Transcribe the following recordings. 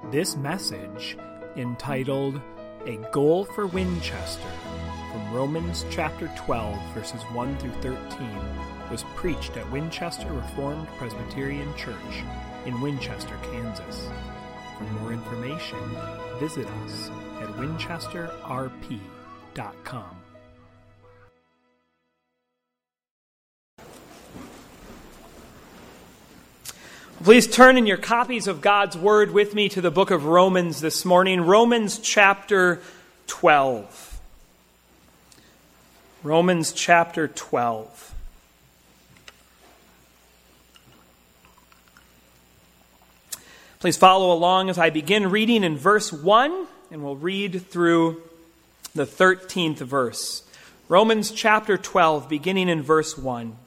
This message, entitled A Goal for Winchester, from Romans chapter 12, verses 1 through 13, was preached at Winchester Reformed Presbyterian Church in Winchester, Kansas. For more information, visit us at winchesterrp.com. Please turn in your copies of God's Word with me to the book of Romans this morning. Romans chapter 12. Romans chapter 12. Please follow along as I begin reading in verse 1, and we'll read through the 13th verse. Romans chapter 12, beginning in verse 1.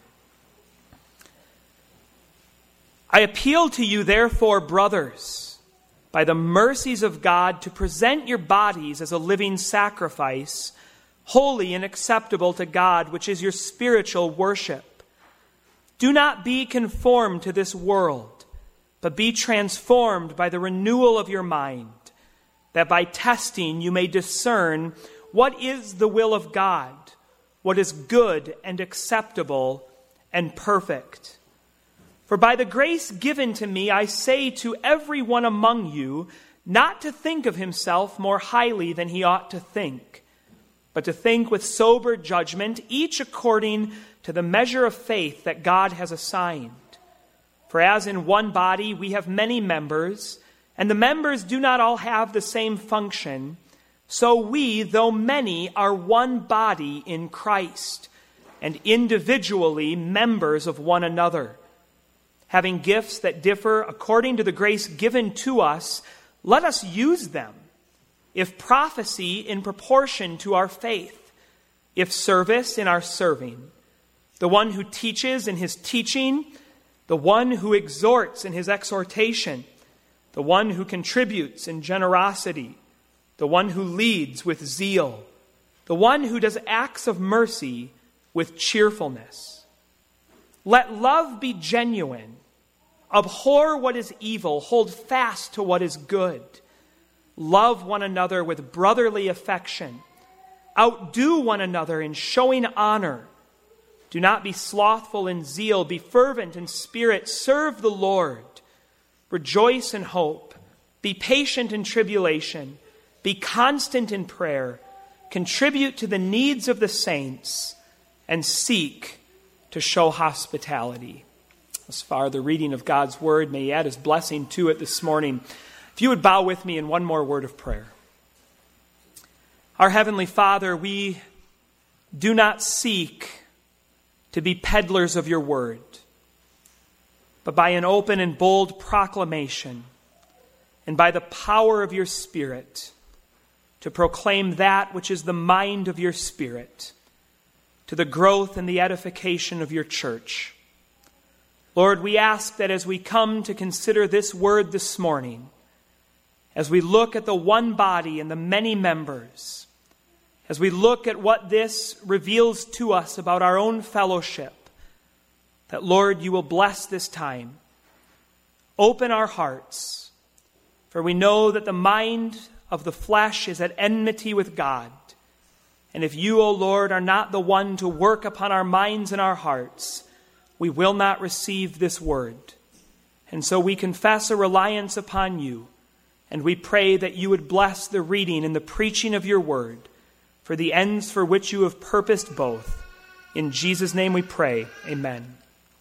I appeal to you, therefore, brothers, by the mercies of God, to present your bodies as a living sacrifice, holy and acceptable to God, which is your spiritual worship. Do not be conformed to this world, but be transformed by the renewal of your mind, that by testing you may discern what is the will of God, what is good and acceptable and perfect. For by the grace given to me, I say to every one among you, not to think of himself more highly than he ought to think, but to think with sober judgment, each according to the measure of faith that God has assigned. For as in one body we have many members, and the members do not all have the same function, so we, though many, are one body in Christ, and individually members of one another. Having gifts that differ according to the grace given to us, let us use them. If prophecy, in proportion to our faith. If service, in our serving. The one who teaches in his teaching. The one who exhorts in his exhortation. The one who contributes in generosity. The one who leads with zeal. The one who does acts of mercy with cheerfulness. Let love be genuine. Abhor what is evil. Hold fast to what is good. Love one another with brotherly affection. Outdo one another in showing honor. Do not be slothful in zeal. Be fervent in spirit. Serve the Lord. Rejoice in hope. Be patient in tribulation. Be constant in prayer. Contribute to the needs of the saints. And seek to show hospitality. As far the reading of God's Word, may He add His blessing to it this morning. If you would bow with me in one more word of prayer. Our Heavenly Father, we do not seek to be peddlers of your Word, but by an open and bold proclamation and by the power of your Spirit to proclaim that which is the mind of your Spirit to the growth and the edification of your church. Lord, we ask that as we come to consider this word this morning, as we look at the one body and the many members, as we look at what this reveals to us about our own fellowship, that, Lord, you will bless this time. Open our hearts, for we know that the mind of the flesh is at enmity with God. And if you, O Lord, are not the one to work upon our minds and our hearts, we will not receive this word. And so we confess a reliance upon you, and we pray that you would bless the reading and the preaching of your word for the ends for which you have purposed both. In Jesus' name we pray. Amen.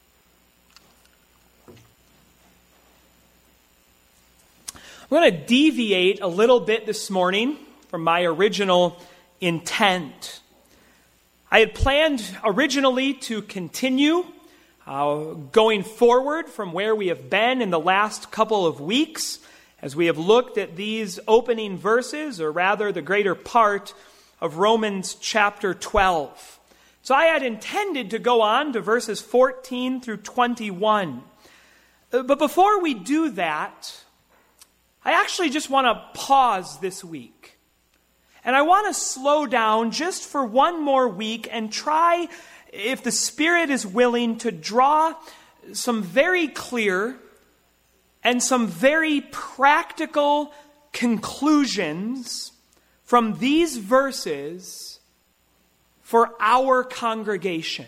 I'm going to deviate a little bit this morning from my original intent. I had planned originally to continue going forward from where we have been in the last couple of weeks as we have looked at these opening verses, or rather the greater part of Romans chapter 12. So I had intended to go on to verses 14 through 21. But before we do that, I actually just want to pause this week. And I want to slow down just for one more week and try, if the Spirit is willing, to draw some very clear and some very practical conclusions from these verses for our congregation.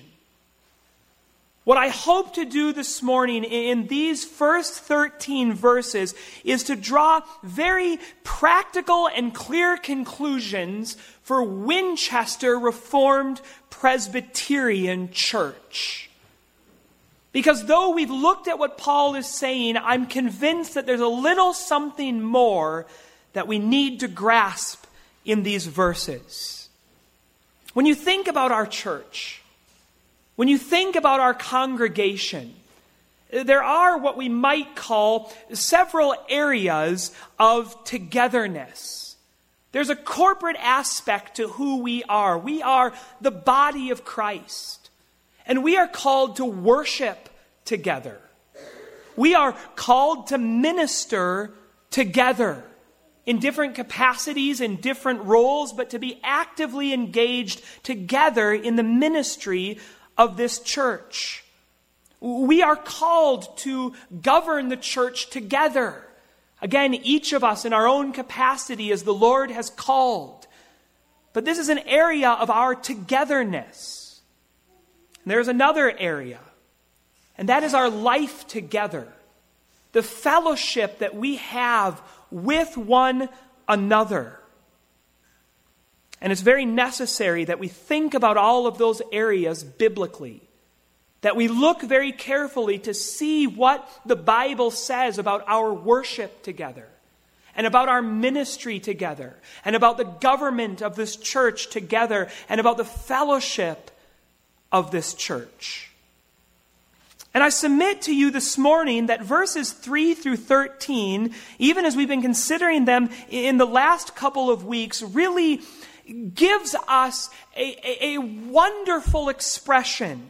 What I hope to do this morning in these first 13 verses is to draw very practical and clear conclusions for Winchester Reformed Presbyterian Church. Because though we've looked at what Paul is saying, I'm convinced that there's a little something more that we need to grasp in these verses. When you think about our church, when you think about our congregation, there are what we might call several areas of togetherness. There's a corporate aspect to who we are. We are the body of Christ, and we are called to worship together. We are called to minister together in different capacities, in different roles, but to be actively engaged together in the ministry of this church. We are called to govern the church together. Again, each of us in our own capacity as the Lord has called. But this is an area of our togetherness. And there's another area, and that is our life together. The fellowship that we have with one another. And it's very necessary that we think about all of those areas biblically. That we look very carefully to see what the Bible says about our worship together. And about our ministry together. And about the government of this church together. And about the fellowship of this church. And I submit to you this morning that verses 3 through 13, even as we've been considering them in the last couple of weeks, really gives us a wonderful expression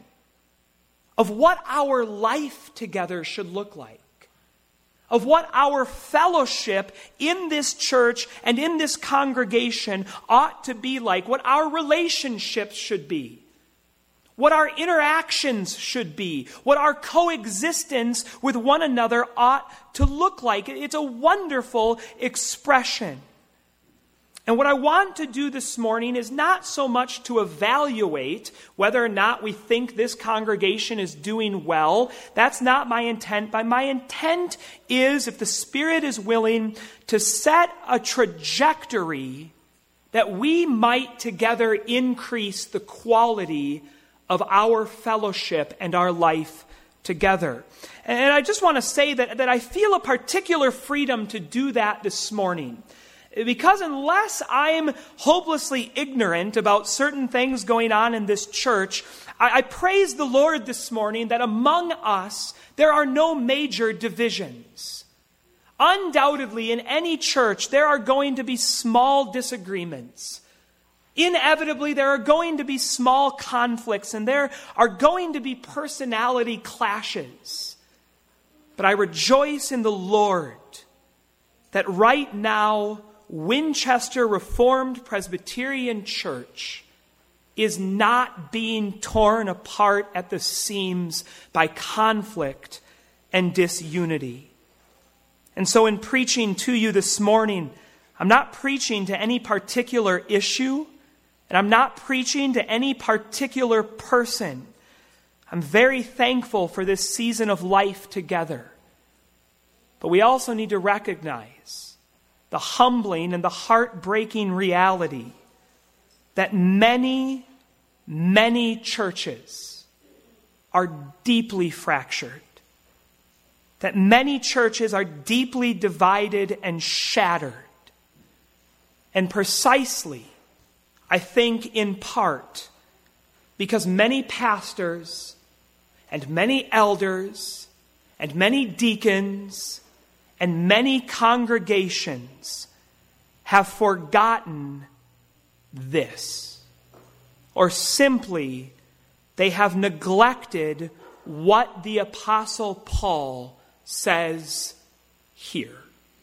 of what our life together should look like, of what our fellowship in this church and in this congregation ought to be like, what our relationships should be, what our interactions should be, what our coexistence with one another ought to look like. It's a wonderful expression. And what I want to do this morning is not so much to evaluate whether or not we think this congregation is doing well. That's not my intent. But my intent is, if the Spirit is willing, to set a trajectory that we might together increase the quality of our fellowship and our life together. And I just want to say that I feel a particular freedom to do that this morning. Because unless I'm hopelessly ignorant about certain things going on in this church, I praise the Lord this morning that among us there are no major divisions. Undoubtedly, in any church, there are going to be small disagreements. Inevitably, there are going to be small conflicts, and there are going to be personality clashes. But I rejoice in the Lord that right now, Winchester Reformed Presbyterian Church is not being torn apart at the seams by conflict and disunity. And so in preaching to you this morning, I'm not preaching to any particular issue, and I'm not preaching to any particular person. I'm very thankful for this season of life together. But we also need to recognize the humbling and the heartbreaking reality that many, many churches are deeply fractured. That many churches are deeply divided and shattered. And precisely, I think in part, because many pastors and many elders and many deacons and many congregations have forgotten this. Or simply, they have neglected what the Apostle Paul says here.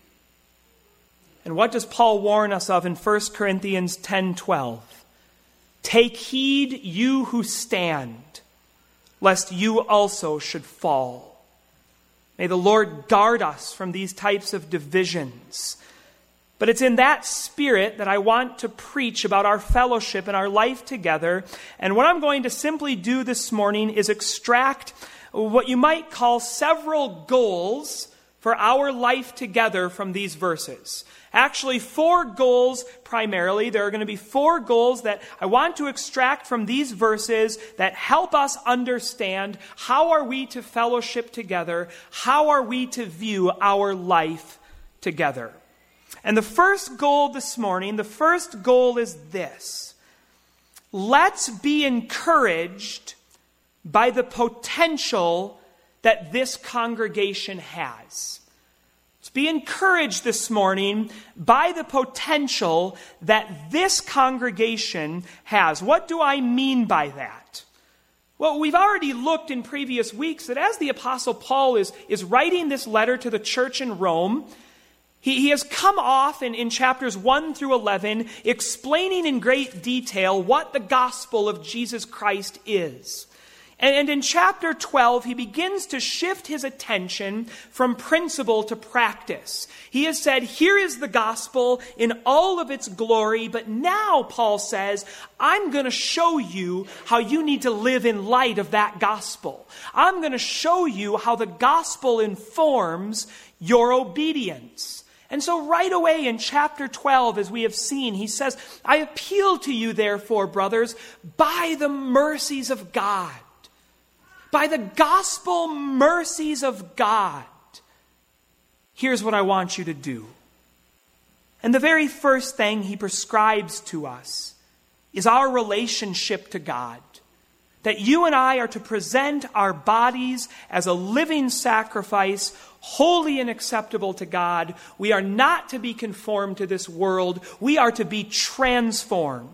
And what does Paul warn us of in 1 Corinthians 10:12? Take heed, you who stand, lest you also should fall. May the Lord guard us from these types of divisions. But it's in that spirit that I want to preach about our fellowship and our life together. And what I'm going to simply do this morning is extract what you might call several goals for our life together from these verses. Actually, 4 goals primarily. There are going to be 4 goals that I want to extract from these verses that help us understand how are we to fellowship together, how are we to view our life together. And the first goal this morning, the first goal is this. Let's be encouraged by the potential that this congregation has. Let's be encouraged this morning by the potential that this congregation has. What do I mean by that? Well, we've already looked in previous weeks that as the Apostle Paul is writing this letter to the church in Rome, he has come off in chapters 1 through 11 explaining in great detail what the gospel of Jesus Christ is. And in chapter 12, he begins to shift his attention from principle to practice. He has said, here is the gospel in all of its glory, but now, Paul says, I'm going to show you how you need to live in light of that gospel. I'm going to show you how the gospel informs your obedience. And so right away in chapter 12, as we have seen, he says, I appeal to you, therefore, brothers, by the mercies of God. By the gospel mercies of God, here's what I want you to do. And the very first thing he prescribes to us is our relationship to God. That you and I are to present our bodies as a living sacrifice, holy and acceptable to God. We are not to be conformed to this world. We are to be transformed.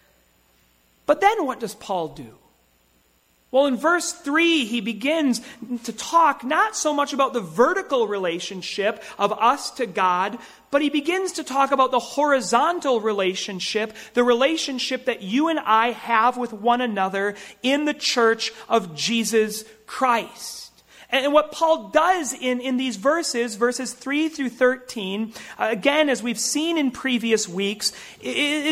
But then what does Paul do? Well, in verse 3, he begins to talk not so much about the vertical relationship of us to God, but he begins to talk about the horizontal relationship, the relationship that you and I have with one another in the church of Jesus Christ. And what Paul does in these verses 3 through 13, again, as we've seen in previous weeks, is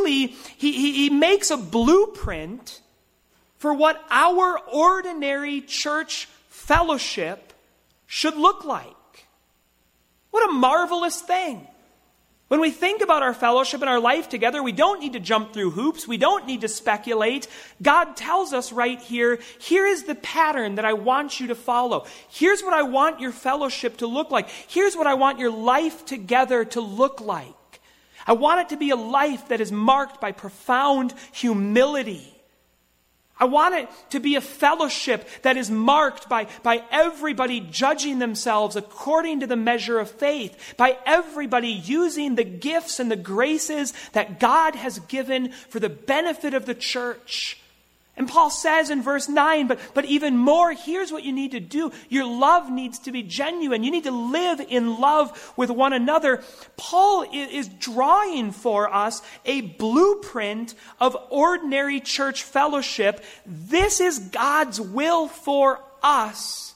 he makes a blueprint for what our ordinary church fellowship should look like. What a marvelous thing. When we think about our fellowship and our life together, we don't need to jump through hoops. We don't need to speculate. God tells us right here, here is the pattern that I want you to follow. Here's what I want your fellowship to look like. Here's what I want your life together to look like. I want it to be a life that is marked by profound humility. I want it to be a fellowship that is marked by everybody judging themselves according to the measure of faith, by everybody using the gifts and the graces that God has given for the benefit of the church. And Paul says in verse 9, but even more, here's what you need to do. Your love needs to be genuine. You need to live in love with one another. Paul is drawing for us a blueprint of ordinary church fellowship. This is God's will for us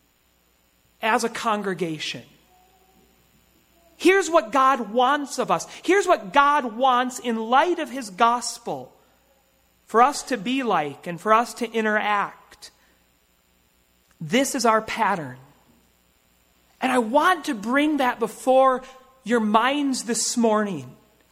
as a congregation. Here's what God wants of us. Here's what God wants in light of his gospel. For us to be like and for us to interact. This is our pattern. And I want to bring that before your minds this morning.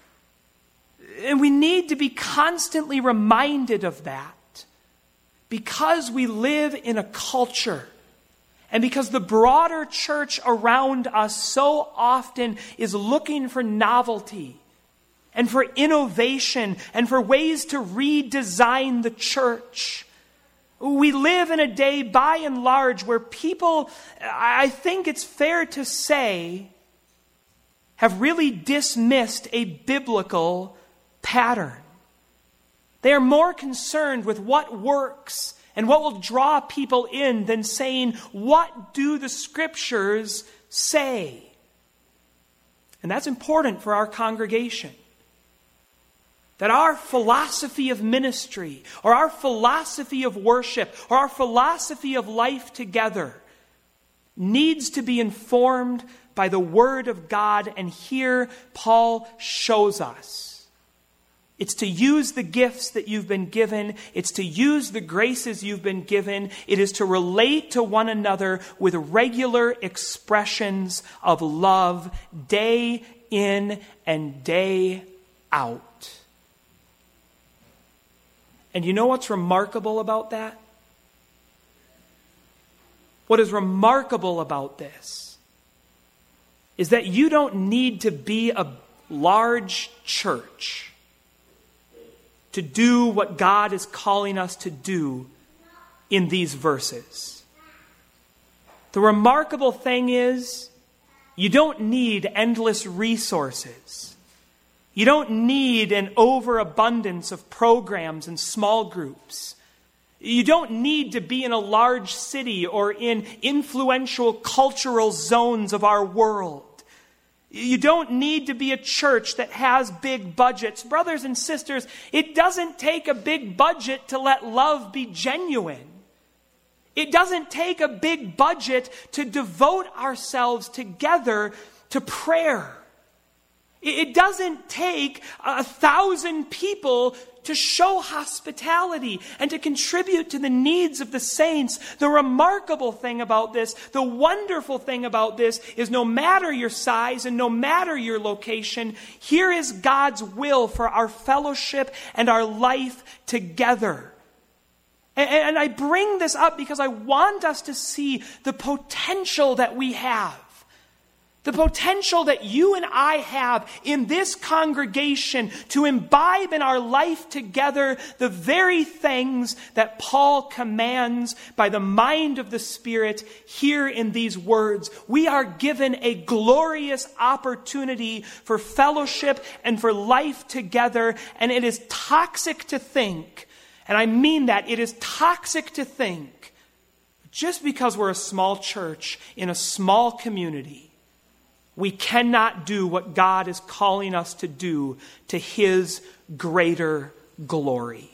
And we need to be constantly reminded of that. Because we live in a culture. And because the broader church around us so often is looking for novelty. And for innovation, and for ways to redesign the church. We live in a day, by and large, where people, I think it's fair to say, have really dismissed a biblical pattern. They are more concerned with what works and what will draw people in than saying, what do the Scriptures say? And that's important for our congregation. That our philosophy of ministry, or our philosophy of worship, or our philosophy of life together needs to be informed by the Word of God, and here Paul shows us. It's to use the gifts that you've been given. It's to use the graces you've been given. It is to relate to one another with regular expressions of love, day in and day out. And you know what's remarkable about that? What is remarkable about this is that you don't need to be a large church to do what God is calling us to do in these verses. The remarkable thing is, you don't need endless resources. You don't need an overabundance of programs and small groups. You don't need to be in a large city or in influential cultural zones of our world. You don't need to be a church that has big budgets. Brothers and sisters, it doesn't take a big budget to let love be genuine. It doesn't take a big budget to devote ourselves together to prayer. It doesn't take 1,000 people to show hospitality and to contribute to the needs of the saints. The remarkable thing about this, the wonderful thing about this, is no matter your size and no matter your location, here is God's will for our fellowship and our life together. And I bring this up because I want us to see the potential that we have. The potential that you and I have in this congregation to imbibe in our life together the very things that Paul commands by the mind of the Spirit here in these words. We are given a glorious opportunity for fellowship and for life together, and it is toxic to think, and I mean that, it is toxic to think, just because we're a small church in a small community, we cannot do what God is calling us to do to His greater glory.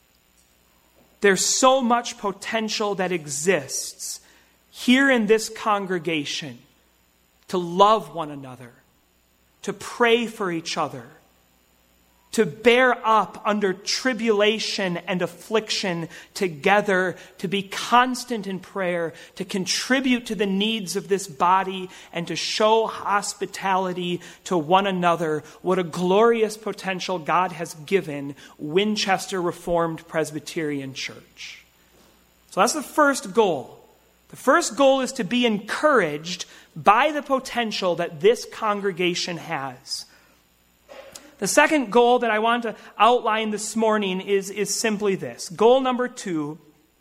There's so much potential that exists here in this congregation to love one another, to pray for each other, to bear up under tribulation and affliction together, to be constant in prayer, to contribute to the needs of this body, and to show hospitality to one another. What a glorious potential God has given Winchester Reformed Presbyterian Church. So that's the first goal. The first goal is to be encouraged by the potential that this congregation has. The second goal that I want to outline this morning is simply this. Goal number 2,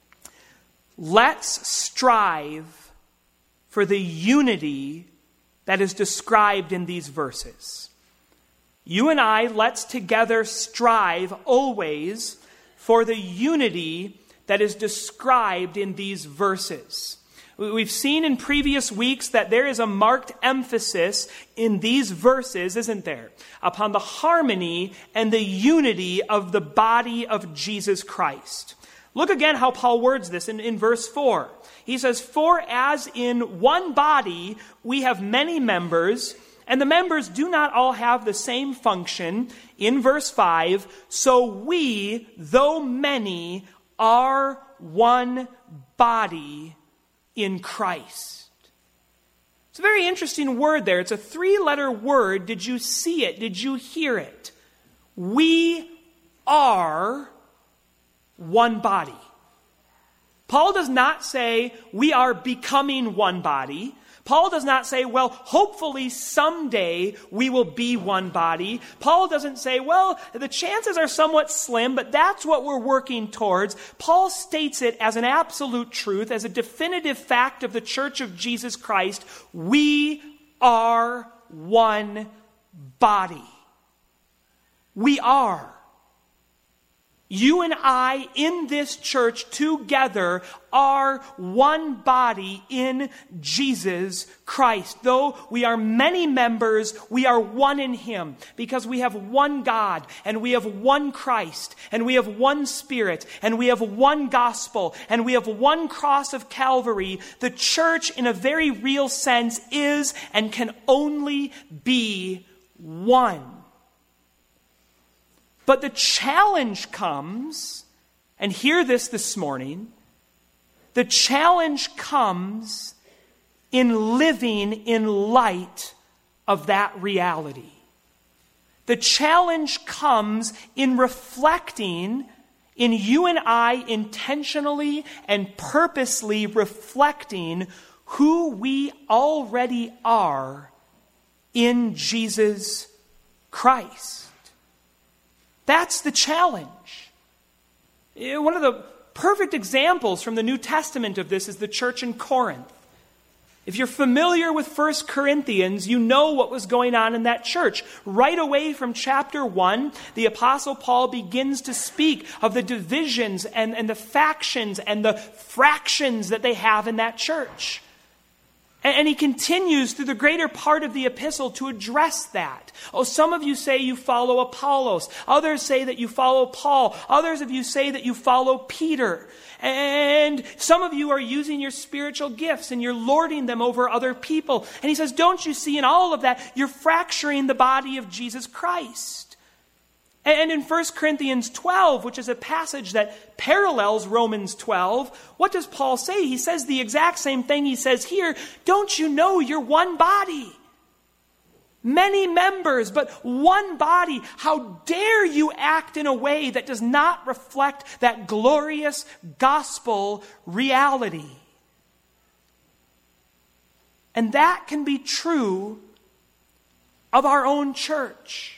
let's strive for the unity that is described in these verses. You and I, let's together strive always for the unity that is described in these verses. We've seen in previous weeks that there is a marked emphasis in these verses, isn't there, upon the harmony and the unity of the body of Jesus Christ. Look again how Paul words this in verse 4. He says, "For as in one body we have many members, and the members do not all have the same function," in verse 5, "so we, though many, are one body in Christ." It's a very interesting word there. It's a 3-letter word. Did you see it? Did you hear it? We are one body. Paul does not say we are becoming one body. Paul does not say, well, hopefully someday we will be one body. Paul doesn't say, well, the chances are somewhat slim, but that's what we're working towards. Paul states it as an absolute truth, as a definitive fact of the Church of Jesus Christ. We are one body. We are. You and I in this church together are one body in Jesus Christ. Though we are many members, we are one in Him, because we have one God, and we have one Christ, and we have one Spirit, and we have one gospel, and we have one cross of Calvary. The church, in a very real sense, is and can only be one. But the challenge comes, and hear this morning, the challenge comes in living in light of that reality. The challenge comes in reflecting, in you and I intentionally and purposely reflecting who we already are in Jesus Christ. That's the challenge. One of the perfect examples from the New Testament of this is the church in Corinth. If you're familiar with 1 Corinthians, you know what was going on in that church. Right away from chapter 1, the Apostle Paul begins to speak of the divisions and the factions and the fractions that they have in that church. And he continues through the greater part of the epistle to address that. Oh, some of you say you follow Apollos. Others say that you follow Paul. Others of you say that you follow Peter. And some of you are using your spiritual gifts and you're lording them over other people. And he says, don't you see in all of that, you're fracturing the body of Jesus Christ. And in 1 Corinthians 12, which is a passage that parallels Romans 12, what does Paul say? He says the exact same thing he says here. Don't you know you're one body? Many members, but one body. How dare you act in a way that does not reflect that glorious gospel reality? And that can be true of our own church.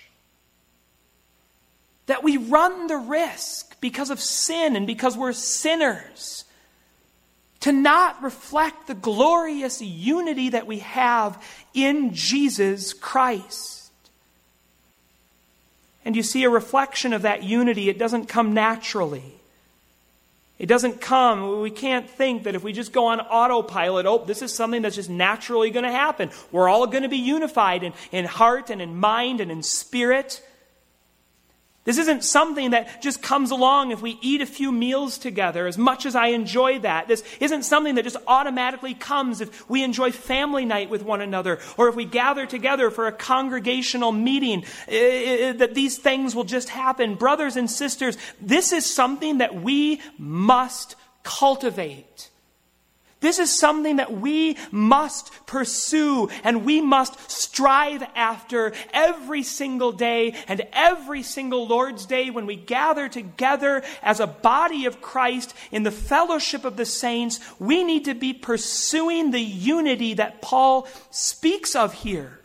That we run the risk, because of sin and because we're sinners, to not reflect the glorious unity that we have in Jesus Christ. And you see, a reflection of that unity, it doesn't come naturally. It doesn't come, we can't think that if we just go on autopilot, oh, this is something that's just naturally going to happen. We're all going to be unified in heart and in mind and in spirit. This isn't something that just comes along if we eat a few meals together, as much as I enjoy that. This isn't something that just automatically comes if we enjoy family night with one another, or if we gather together for a congregational meeting, that these things will just happen. Brothers and sisters, this is something that we must cultivate. This is something that we must pursue and we must strive after every single day, and every single Lord's Day when we gather together as a body of Christ in the fellowship of the saints. We need to be pursuing the unity that Paul speaks of here.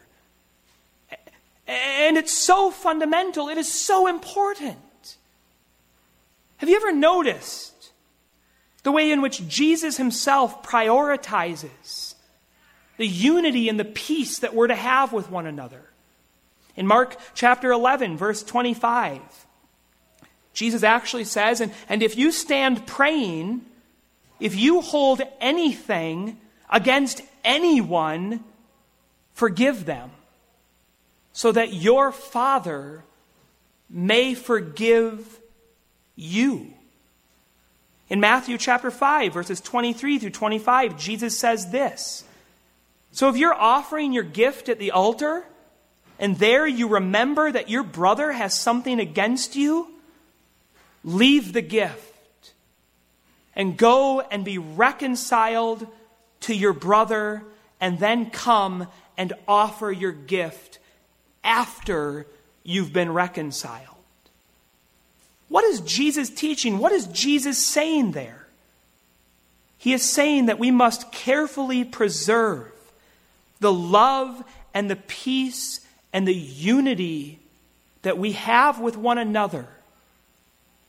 And it's so fundamental. It is so important. Have you ever noticed the way in which Jesus himself prioritizes the unity and the peace that we're to have with one another? In Mark chapter 11, verse 25, Jesus actually says, and if you stand praying, if you hold anything against anyone, forgive them, so that your Father may forgive you. In Matthew chapter 5, verses 23 through 25, Jesus says this. So if you're offering your gift at the altar, and there you remember that your brother has something against you, leave the gift and go and be reconciled to your brother, and then come and offer your gift after you've been reconciled. What is Jesus teaching? What is Jesus saying there? He is saying that we must carefully preserve the love and the peace and the unity that we have with one another.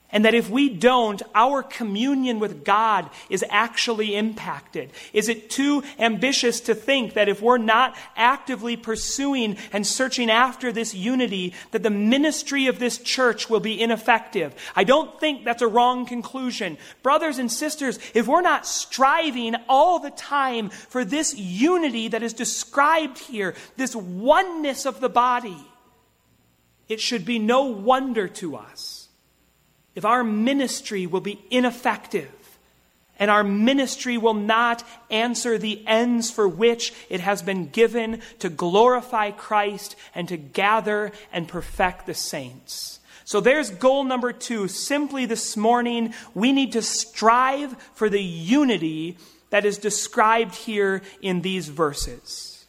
And that if we don't, our communion with God is actually impacted. Is it too ambitious to think that if we're not actively pursuing and searching after this unity, that the ministry of this church will be ineffective? I don't think that's a wrong conclusion. Brothers and sisters, if we're not striving all the time for this unity that is described here, this oneness of the body, it should be no wonder to us if our ministry will be ineffective and our ministry will not answer the ends for which it has been given, to glorify Christ and to gather and perfect the saints. So there's goal number 2. Simply this morning, we need to strive for the unity that is described here in these verses.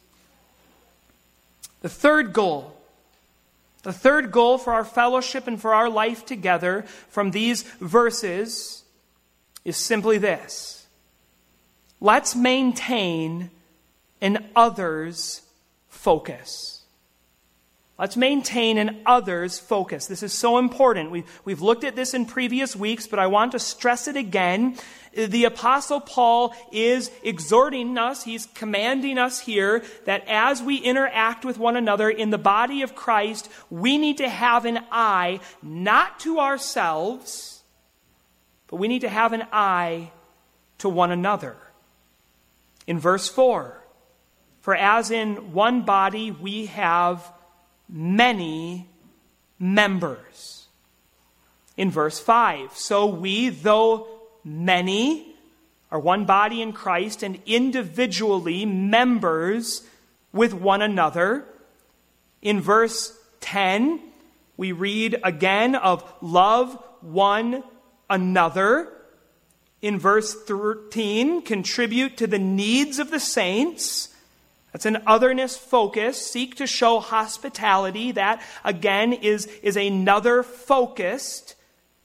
The third goal for our fellowship and for our life together from these verses is simply this. Let's maintain an others focus. Let's maintain an others focus. This is so important. We've looked at this in previous weeks, but I want to stress it again. The Apostle Paul is exhorting us, he's commanding us here that as we interact with one another in the body of Christ, we need to have an eye not to ourselves, but we need to have an eye to one another. In verse 4, for as in one body we have many members. In verse 5, so we, though many, are one body in Christ and individually members with one another. In verse 10, we read again of love one another. In verse 13, contribute to the needs of the saints. That's an otherness focus. Seek to show hospitality. That, again, is another focused.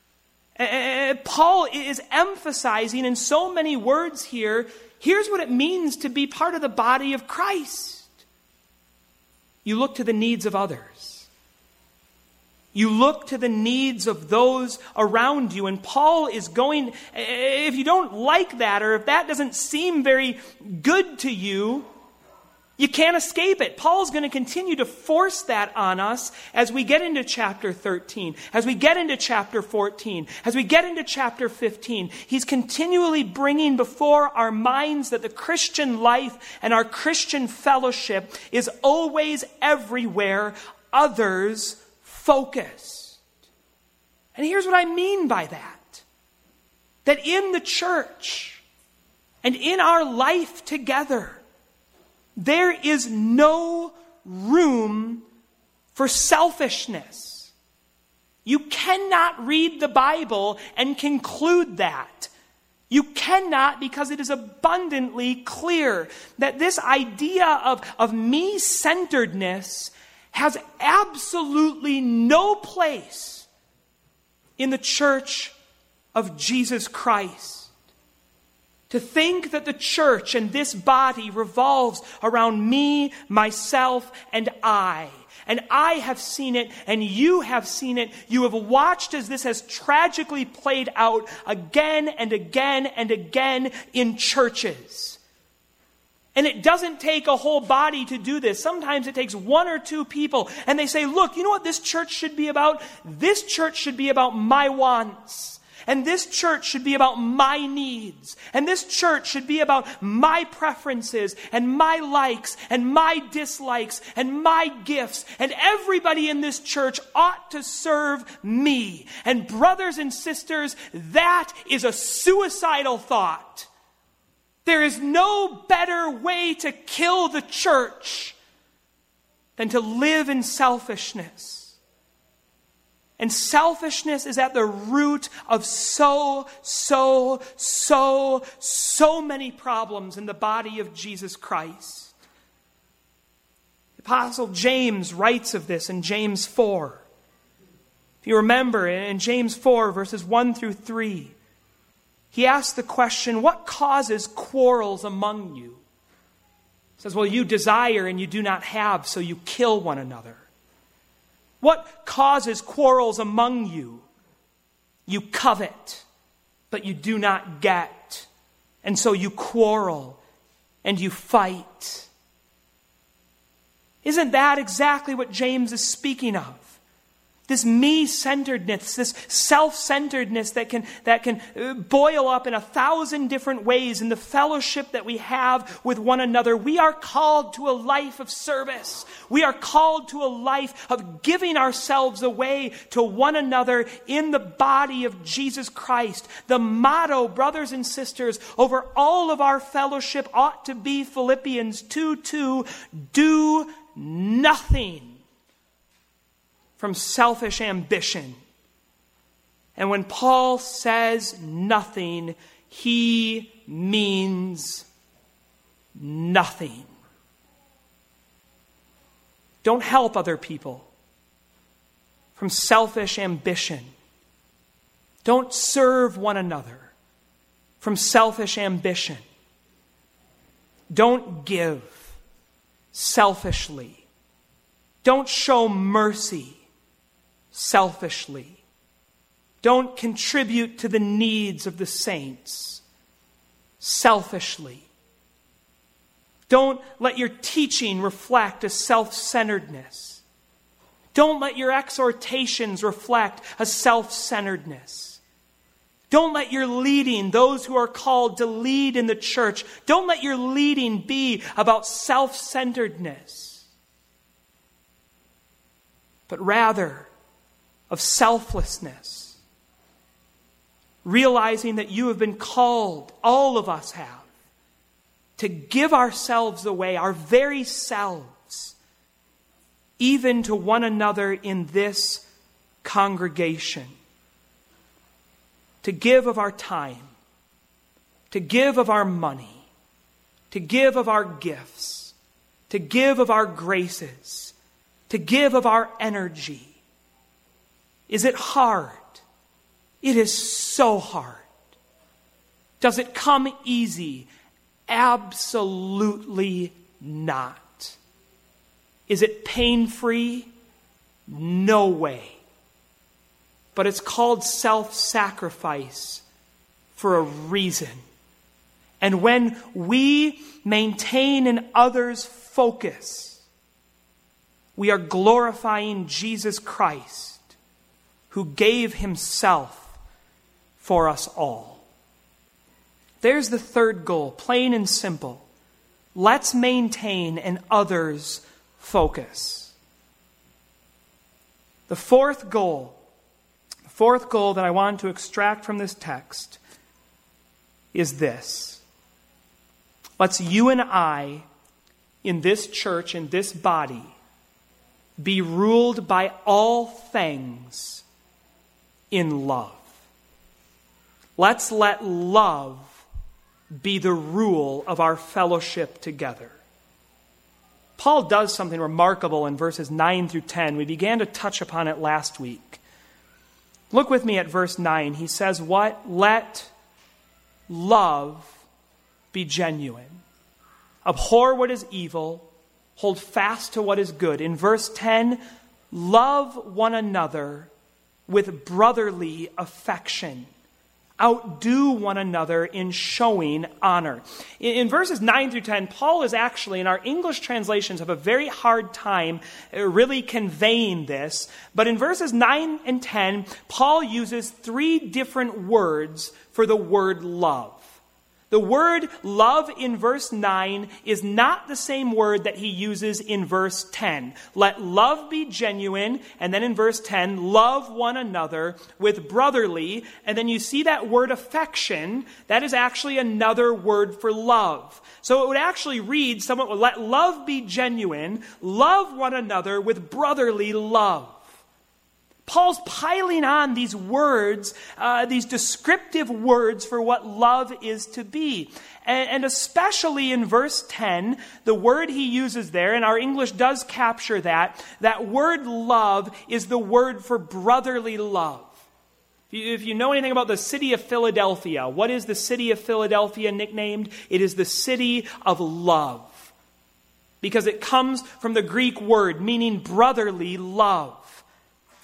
Paul is emphasizing in so many words here, here's what it means to be part of the body of Christ. You look to the needs of others. You look to the needs of those around you. And Paul is going, if you don't like that, or if that doesn't seem very good to you, you can't escape it. Paul's going to continue to force that on us as we get into chapter 13, as we get into chapter 14, as we get into chapter 15. He's continually bringing before our minds that the Christian life and our Christian fellowship is always everywhere others focused. And here's what I mean by that. That in the church and in our life together, there is no room for selfishness. You cannot read the Bible and conclude that. You cannot, because it is abundantly clear that this idea of me-centeredness has absolutely no place in the church of Jesus Christ. To think that the church and this body revolves around me, myself, and I. And I have seen it, and you have seen it. You have watched as this has tragically played out again and again and again in churches. And it doesn't take a whole body to do this. Sometimes it takes one or two people, and they say, look, you know what this church should be about? This church should be about my wants. And this church should be about my needs. And this church should be about my preferences and my likes and my dislikes and my gifts. And everybody in this church ought to serve me. And brothers and sisters, that is a suicidal thought. There is no better way to kill the church than to live in selfishness. And selfishness is at the root of so many problems in the body of Jesus Christ. The Apostle James writes of this in James 4. If you remember, in James 4, verses 1 through 3, he asks the question, what causes quarrels among you? He says, well, you desire and you do not have, so you kill one another. What causes quarrels among you? You covet, but you do not get. And so you quarrel and you fight. Isn't that exactly what James is speaking of? This me-centeredness, this self-centeredness that can boil up in 1,000 different ways in the fellowship that we have with one another. We are called to a life of service. We are called to a life of giving ourselves away to one another in the body of Jesus Christ. The motto, brothers and sisters, over all of our fellowship ought to be Philippians 2:2, do nothing from selfish ambition. And when Paul says nothing, he means nothing. Don't help other people from selfish ambition. Don't serve one another from selfish ambition. Don't give selfishly. Don't show mercy selfishly. Don't contribute to the needs of the saints selfishly. Don't let your teaching reflect a self-centeredness. Don't let your exhortations reflect a self-centeredness. Don't let your leading, those who are called to lead in the church, don't let your leading be about self-centeredness, but rather of selflessness, realizing that you have been called, all of us have, to give ourselves away, our very selves, even to one another in this congregation, to give of our time, to give of our money, to give of our gifts, to give of our graces, to give of our energy. Is it hard? It is so hard. Does it come easy? Absolutely not. Is it pain-free? No way. But it's called self-sacrifice for a reason. And when we maintain an other's focus, we are glorifying Jesus Christ, who gave himself for us all. There's the third goal, plain and simple. Let's maintain an other's focus. The fourth goal that I want to extract from this text is this. Let's you and I, in this church, in this body, be ruled by all things in love. Let's let love be the rule of our fellowship together. Paul does something remarkable in verses 9 through 10. We began to touch upon it last week. Look with me at verse 9. He says, what? Let love be genuine. Abhor what is evil. Hold fast to what is good. In verse 10, love one another with brotherly affection. Outdo one another in showing honor. In verses 9 through 10, Paul is actually, in our English translations, have a very hard time really conveying this. But in verses 9 and 10, Paul uses 3 different words for the word love. The word love in verse 9 is not the same word that he uses in verse 10. Let love be genuine, and then in verse 10, love one another with brotherly, and then you see that word affection. That is actually another word for love. So it would actually read somewhat, let love be genuine, love one another with brotherly love. Paul's piling on these words, these descriptive words for what love is to be. And especially in verse 10, the word he uses there, and our English does capture that word love is the word for brotherly love. If you know anything about the city of Philadelphia, what is the city of Philadelphia nicknamed? It is the city of love. Because it comes from the Greek word meaning brotherly love.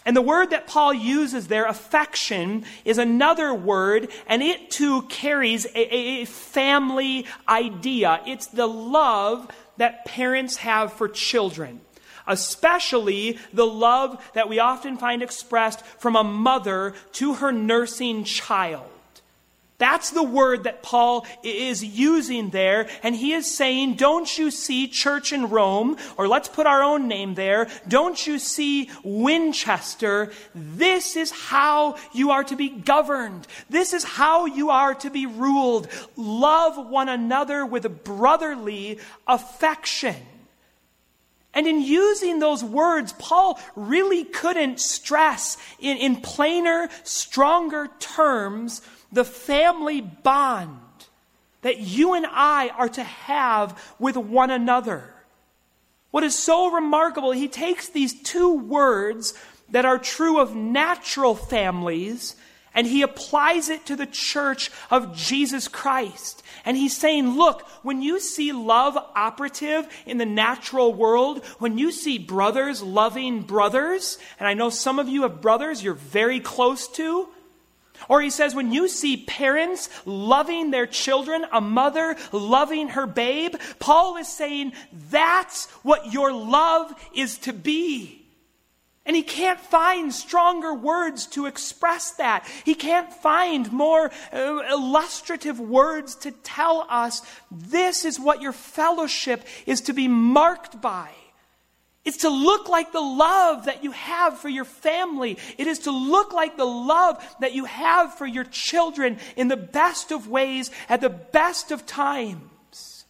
And the word that Paul uses there, affection, is another word, and it too carries a family idea. It's the love that parents have for children, especially the love that we often find expressed from a mother to her nursing child. That's the word that Paul is using there, and he is saying, don't you see Church in Rome, or let's put our own name there, don't you see Winchester? This is how you are to be governed. This is how you are to be ruled. Love one another with a brotherly affection. And in using those words, Paul really couldn't stress in plainer, stronger terms the family bond that you and I are to have with one another. What is so remarkable, he takes these two words that are true of natural families and he applies it to the church of Jesus Christ. And he's saying, look, when you see love operative in the natural world, when you see brothers loving brothers, and I know some of you have brothers you're very close to, or he says, when you see parents loving their children, a mother loving her babe, Paul is saying that's what your love is to be. And he can't find stronger words to express that. He can't find more illustrative words to tell us this is what your fellowship is to be marked by. It's to look like the love that you have for your family. It is to look like the love that you have for your children in the best of ways, at the best of times.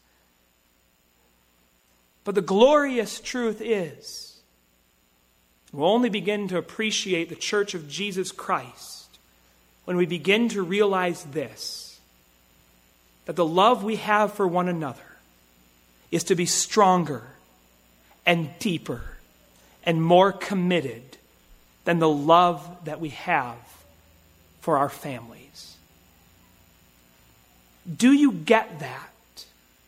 But the glorious truth is, we'll only begin to appreciate the Church of Jesus Christ when we begin to realize this, that the love we have for one another is to be stronger and deeper and more committed than the love that we have for our families. Do you get that?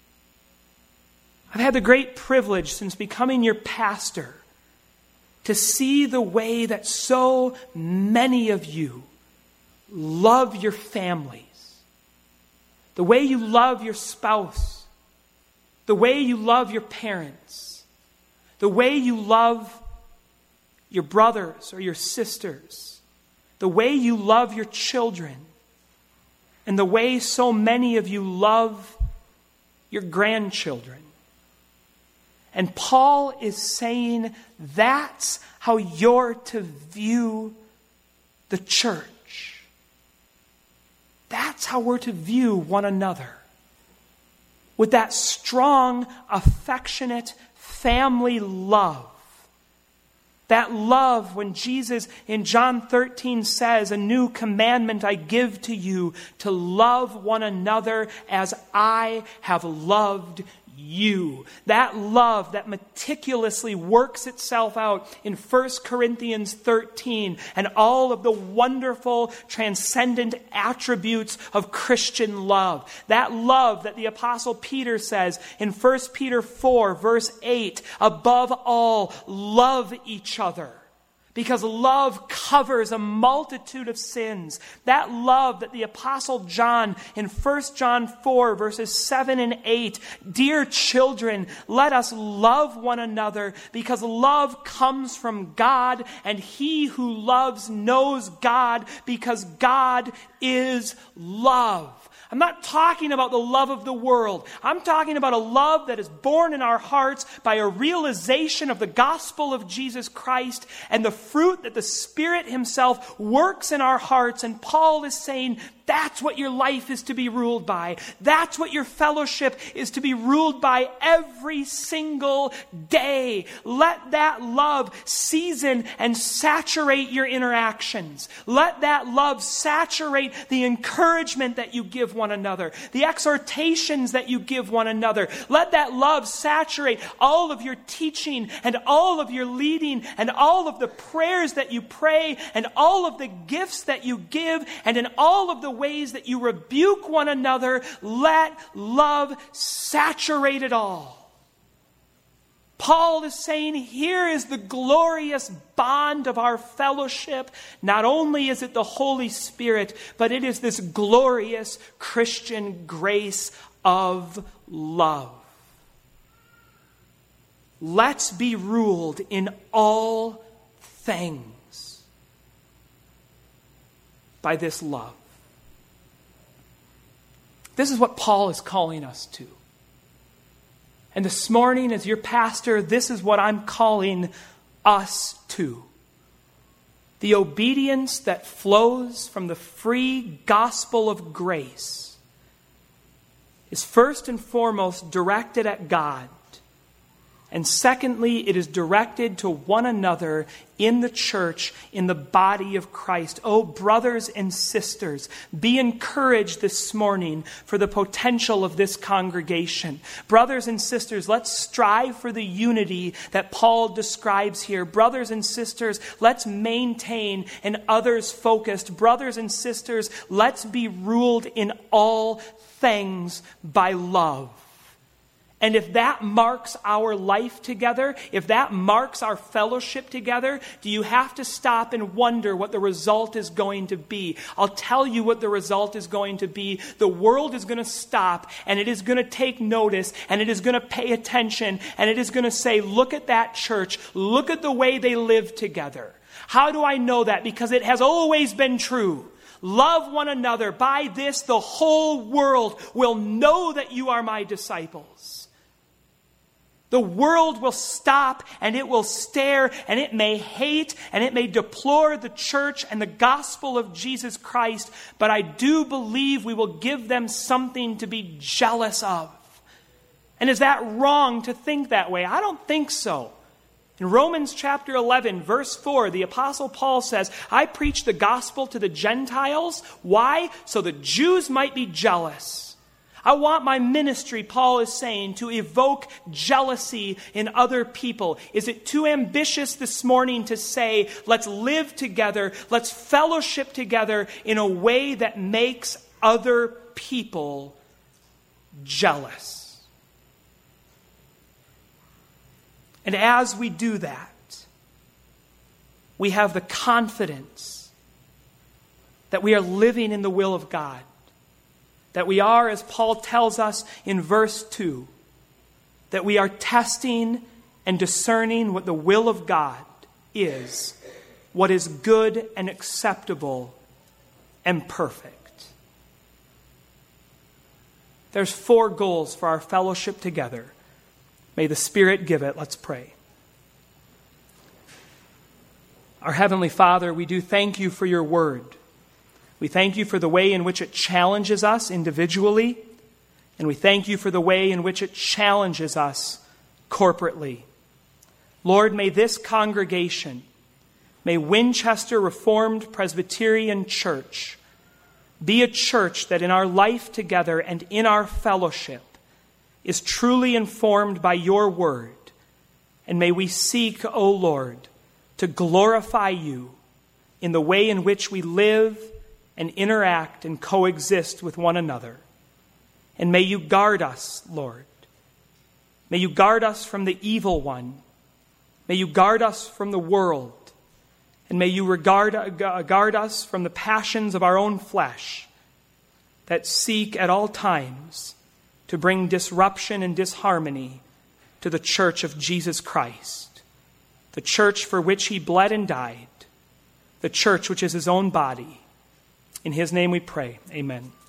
I've had the great privilege since becoming your pastor to see the way that so many of you love your families, the way you love your spouse, the way you love your parents, the way you love your brothers or your sisters, the way you love your children, and the way so many of you love your grandchildren. And Paul is saying that's how you're to view the church. That's how we're to view one another. With that strong, affectionate, family love. That love when Jesus in John 13 says, a new commandment I give to you, to love one another as I have loved you. That love that meticulously works itself out in 1 Corinthians 13 and all of the wonderful transcendent attributes of Christian love. That love that the Apostle Peter says in 1 Peter 4 verse 8, above all, love each other. Because love covers a multitude of sins. That love that the Apostle John in 1 John 4 verses 7 and 8, dear children, let us love one another because love comes from God, and he who loves knows God because God is love. I'm not talking about the love of the world. I'm talking about a love that is born in our hearts by a realization of the gospel of Jesus Christ and the fruit that the Spirit himself works in our hearts. And Paul is saying, that's what your life is to be ruled by. That's what your fellowship is to be ruled by every single day. Let that love season and saturate your interactions. Let that love saturate the encouragement that you give one another, the exhortations that you give one another. Let that love saturate all of your teaching and all of your leading and all of the prayers that you pray and all of the gifts that you give and in all of the ways that you rebuke one another. Let love saturate it all. Paul is saying, here is the glorious bond of our fellowship. Not only is it the Holy Spirit, but it is this glorious Christian grace of love. Let's be ruled in all things by this love. This is what Paul is calling us to. And this morning, as your pastor, this is what I'm calling us to. The obedience that flows from the free gospel of grace is first and foremost directed at God. And secondly, it is directed to one another in the church, in the body of Christ. Oh, brothers and sisters, be encouraged this morning for the potential of this congregation. Brothers and sisters, let's strive for the unity that Paul describes here. Brothers and sisters, let's maintain an others-focused. Brothers and sisters, let's be ruled in all things by love. And if that marks our life together, if that marks our fellowship together, do you have to stop and wonder what the result is going to be? I'll tell you what the result is going to be. The world is going to stop, and it is going to take notice, and it is going to pay attention, and it is going to say, look at that church. Look at the way they live together. How do I know that? Because it has always been true. Love one another. By this, the whole world will know that you are my disciples. The world will stop and it will stare and it may hate and it may deplore the church and the gospel of Jesus Christ, but I do believe we will give them something to be jealous of. And is that wrong to think that way? I don't think so. In Romans chapter 11, verse 4, the Apostle Paul says, I preach the gospel to the Gentiles. Why? So the Jews might be jealous. I want my ministry, Paul is saying, to evoke jealousy in other people. Is it too ambitious this morning to say, let's live together, let's fellowship together in a way that makes other people jealous? And as we do that, we have the confidence that we are living in the will of God. That we are, as Paul tells us in verse 2, that we are testing and discerning what the will of God is, what is good and acceptable and perfect. There's 4 goals for our fellowship together. May the Spirit give it. Let's pray. Our Heavenly Father, we do thank you for your word. We thank you for the way in which it challenges us individually, and we thank you for the way in which it challenges us corporately. Lord, may this congregation, may Winchester Reformed Presbyterian Church be a church that in our life together and in our fellowship is truly informed by your word. And may we seek, O Lord, to glorify you in the way in which we live and interact and coexist with one another. And may you guard us, Lord. May you guard us from the evil one. May you guard us from the world. And may you guard us from the passions of our own flesh that seek at all times to bring disruption and disharmony to the church of Jesus Christ, the church for which he bled and died, the church which is his own body. In his name we pray. Amen.